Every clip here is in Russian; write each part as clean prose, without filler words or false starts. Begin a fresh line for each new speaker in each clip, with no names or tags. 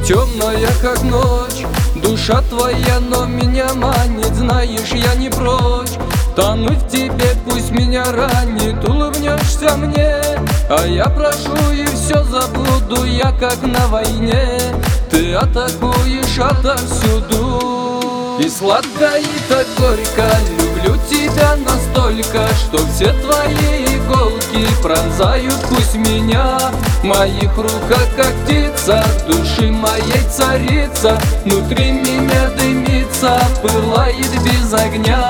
Темная как ночь, душа твоя, но меня манит. Знаешь, я не прочь тонуть в тебе, пусть меня ранит. Улыбнешься мне, а я прошу и все забуду. Я как на войне, ты атакуешь отовсюду. И сладко, и так горько, люблю тебя настолько, что все твои иголки пронзают пусть меня. В моих руках как птица, души моей царица. Внутри меня дымится, пылает без огня.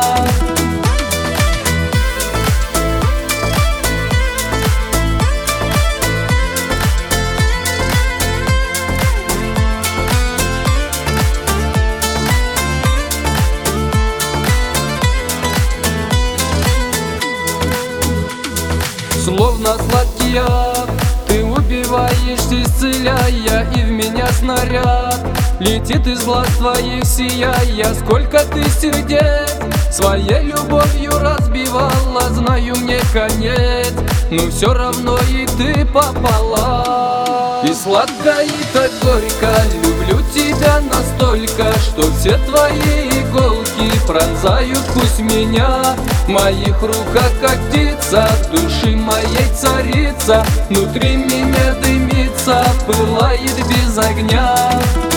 Словно сладкий яд, ты убиваешь, исцеляя, и в меня снаряд летит из глаз твоих сияя. Сколько ты сердец своей любовью разбивала, знаю, мне конец, но все равно и ты попала. И сладко, и так горько, люблю тебя настолько, что все твои иголки пронзают пусть меня. В моих руках как птица, души моей царица. Внутри меня дымится, пылает без огня.